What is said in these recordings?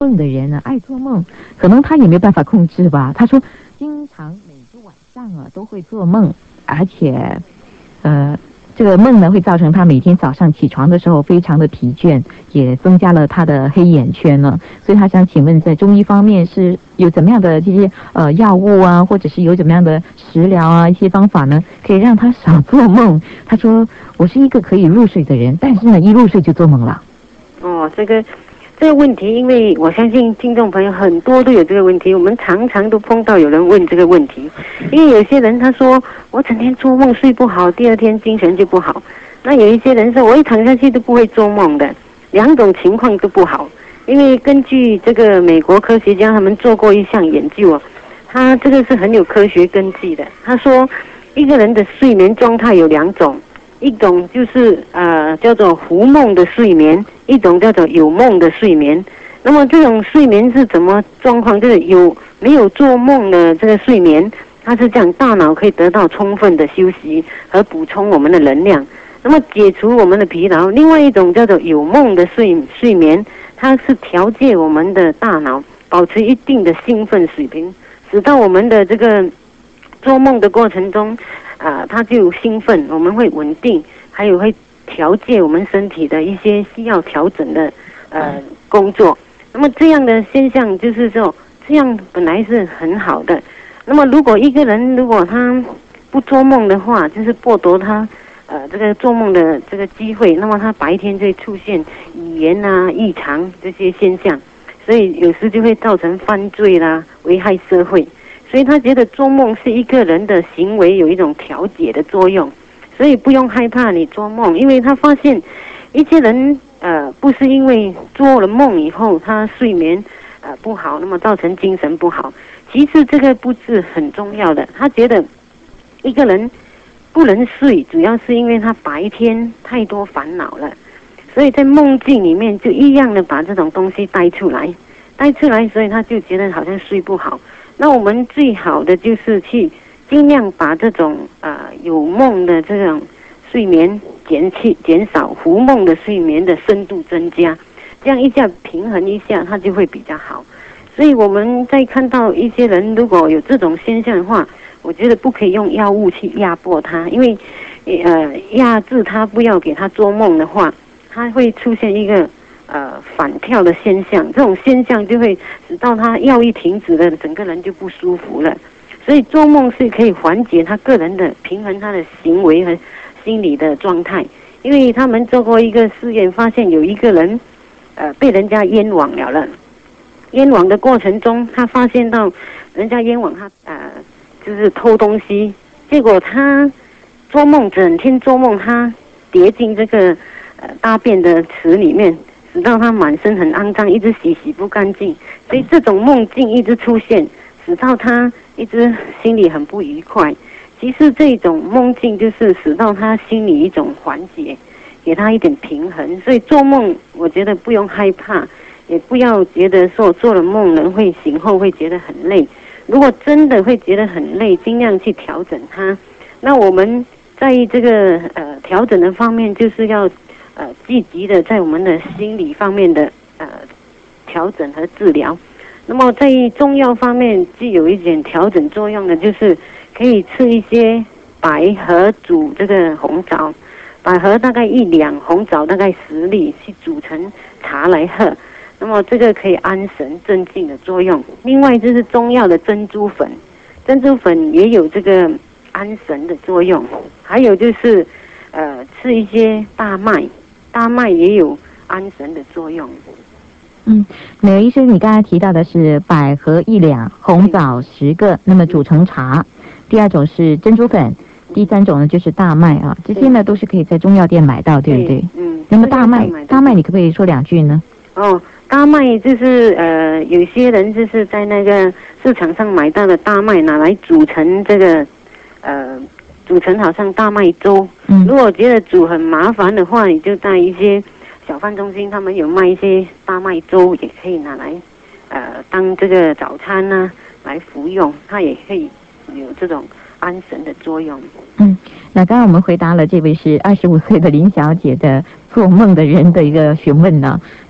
梦的人呢，爱做梦，可能他也没有办法控制吧。他说，经常每个晚上啊都会做梦，而且，这个梦呢会造成他每天早上起床的时候非常的疲倦，也增加了他的黑眼圈呢。所以他想请问，在中医方面是有怎么样的这些药物啊，或者是有怎么样的食疗啊一些方法呢，可以让他少做梦？他说，我是一个可以入睡的人，但是呢，一入睡就做梦了。 哦，这个问题，因为我相信听众朋友很多都有这个问题，我们常常都碰到有人问这个问题。因为有些人他说我整天做梦睡不好，第二天精神就不好。那有一些人说我一躺下去都不会做梦的，两种情况都不好。因为根据这个美国科学家他们做过一项研究啊，他这个是很有科学根据的。他说一个人的睡眠状态有两种，一种就是叫做胡梦的睡眠，一种叫做有梦的睡眠。那么这种睡眠是怎么状况？就是没有做梦的这个睡眠，它是这样，大脑可以得到充分的休息和补充我们的能量，那么解除我们的疲劳。另外一种叫做有梦的睡眠，它是调节我们的大脑，保持一定的兴奋水平，使到我们的这个做梦的过程中它就兴奋，我们会稳定，还有会调节我们身体的一些需要调整的工作。那么这样的现象就是说，这样本来是很好的。那么如果一个人如果他不做梦的话，就是剥夺他这个做梦的这个机会，那么他白天就会出现语言异常这些现象，所以有时就会造成犯罪啦，危害社会。所以他觉得做梦是一个人的行为有一种调节的作用，所以不用害怕你做梦。因为他发现一些人不是因为做了梦以后他睡眠不好，那么造成精神不好，其实这个不是很重要的。他觉得一个人不能睡，主要是因为他白天太多烦恼了，所以在梦境里面就一样的把这种东西带出来，所以他就觉得好像睡不好。那我们最好的就是去尽量把这种有梦的这种睡眠减少，胡梦的睡眠的深度增加，这样一下平衡一下，它就会比较好。所以我们在看到一些人如果有这种现象的话，我觉得不可以用药物去压迫他，因为压制他不要给他做梦的话，他会出现一个反跳的现象，这种现象就会使到他药一停止了，整个人就不舒服了。所以做梦是可以缓解他个人的平衡，他的行为和心理的状态。因为他们做过一个试验，发现有一个人被人家冤枉了，冤枉的过程中，他发现到人家冤枉他就是偷东西，结果他做梦，整天做梦，他跌进这个大便的池里面，使到他满身很肮脏，一直洗不干净。所以这种梦境一直出现，使到他一直心里很不愉快。其实这种梦境就是使到他心里一种缓解，给他一点平衡。所以做梦我觉得不用害怕，也不要觉得说做了梦人会醒后会觉得很累。如果真的会觉得很累，尽量去调整它。那我们在这个调整的方面，就是要积极的在我们的心理方面的调整和治疗。那么在中药方面具有一点调整作用的，就是可以吃一些百合煮这个红枣，百合大概1两，红枣大概10粒，去煮成茶来喝。那么这个可以安神镇静的作用。另外就是中药的珍珠粉，珍珠粉也有这个安神的作用。还有就是吃一些大麦，大麦也有安神的作用。 美容医生，你刚才提到的是百合1两，红枣10个，那么煮成茶。第二种是珍珠粉，第三种呢就是大麦啊，这些呢都是可以在中药店买到，对不对？那么大麦你可不可以说2句呢？ 大麦就是有些人就是在那个市场上买到的大麦，拿来煮成这个煮成好像大麦粥。如果觉得煮很麻烦的话，你就在一些小贩中心，他们有卖一些大麦粥，也可以拿来当这个早餐来服用，它也可以有这种安神的作用。 那刚刚我们回答了这位是25岁的林小姐的做梦的人的一个询问呢。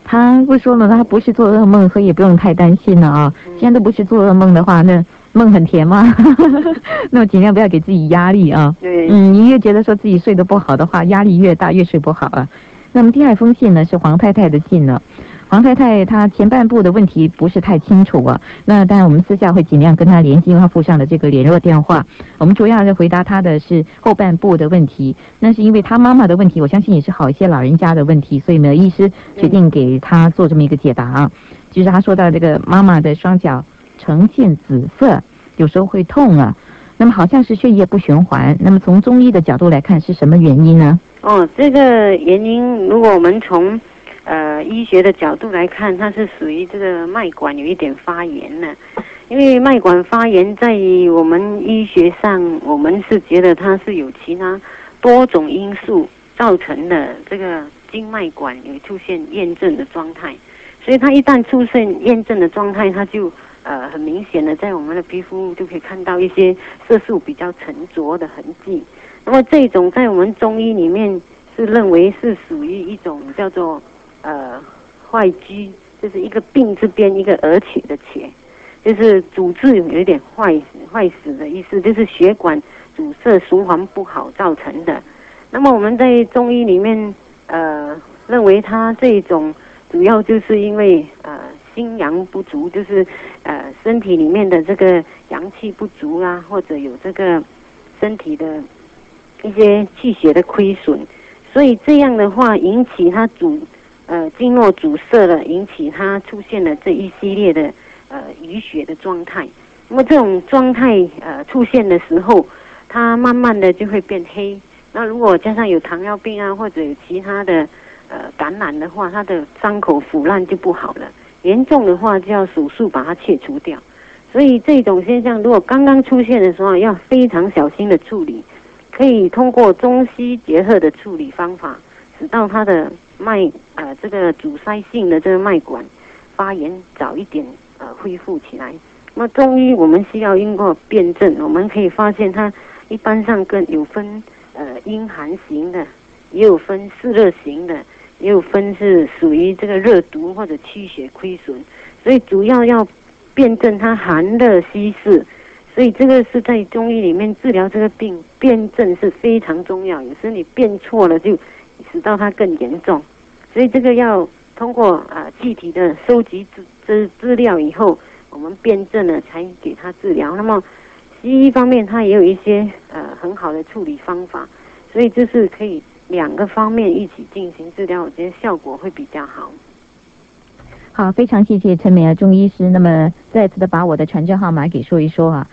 他不说了，他不是做噩梦，所以也不用太担心了啊。既然都不是做噩梦的话，那梦很甜吗？那么尽量不要给自己压力啊。 对， 你越觉得说自己睡得不好的话，压力越大，越睡不好啊。那么第二封信呢，是黄太太的信了。黄太太她前半部的问题不是太清楚啊，那当然我们私下会尽量跟她联系，因为她附上了这个联络电话。我们主要是回答她的是后半部的问题，那是因为她妈妈的问题，我相信也是好一些老人家的问题，所以呢，医师决定给她做这么一个解答啊。就是她说到这个妈妈的双脚呈现紫色，有时候会痛啊，那么好像是血液不循环。那么从中医的角度来看，是什么原因呢？ 这个原因，如果我们从医学的角度来看，它是属于这个脉管有一点发炎了。因为脉管发炎，在于我们医学上，我们是觉得它是有其他多种因素造成的这个经脉管有出现炎症的状态。所以它一旦出现炎症的状态，它就很明显的在我们的皮肤就可以看到一些色素比较沉着的痕迹。那么这种在我们中医里面是认为是属于一种叫做坏疽，就是一个病字边一个而且的且，就是主治有一点坏死的意思，就是血管阻塞循环不好造成的。那么我们在中医里面认为它这种主要就是因为心阳不足，就是身体里面的这个阳气不足啦，或者有这个身体的一些气血的亏损，所以这样的话引起它经络阻塞了，引起它出现了这一系列的淤血的状态。那么这种状态出现的时候，它慢慢的就会变黑。那如果加上有糖尿病啊，或者有其他的感染的话，它的伤口腐烂就不好了。严重的话就要手术把它切除掉。所以这种现象如果刚刚出现的时候，要非常小心的处理，可以通过中西结合的处理方法，使到它的这个阻塞性的这个脉管发炎早一点恢复起来。那么中医我们需要经过辨证，我们可以发现它一般上有分阴寒型的，也有分湿热型的，也有分是属于这个热毒或者气血亏损，所以主要要辨证它寒热虚实。所以这个是在中医里面治疗这个病，辨证是非常重要。有时你辨错了，就使到它更严重。所以这个要通过具体的收集资料以后，我们辨证了才给他治疗。那么西医方面，它也有一些很好的处理方法，所以就是可以两个方面一起进行治疗，我觉得效果会比较好。 好，非常谢谢陈美儿中医师。那么再次的把我的传真号码给说一说啊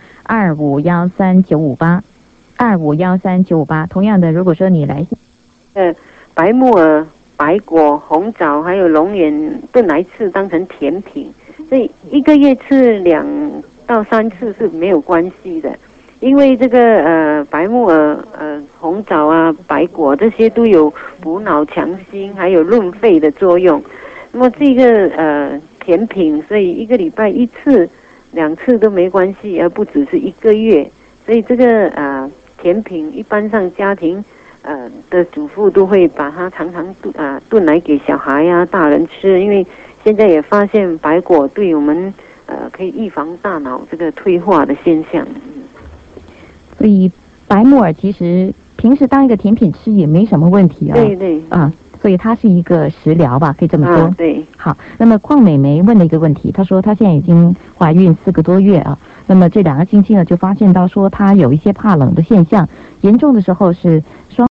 ，2513-958，2513-958。同样的，如果说你来白木耳、白果、红枣还有龙眼炖来吃当成甜品，所以一个月吃2到3次是没有关系的。因为这个白木耳、红枣啊、白果这些都有补脑强心还有润肺的作用。那么这个甜品，所以1个礼拜1次、2次都没关系，而不只是1个月。所以这个甜品一般上家庭的主妇都会把它常常炖来给小孩啊、大人吃，因为现在也发现白果对我们可以预防大脑这个退化的现象。 所以白木耳其实平时当一个甜品吃也没什么问题啊。 对对所以它是一个食疗吧，可以这么说。 对。 好，那么邝美眉问了一个问题，她说她现在已经怀孕4个多月啊，那么这2个星期呢就发现到说她有一些怕冷的现象，严重的时候是双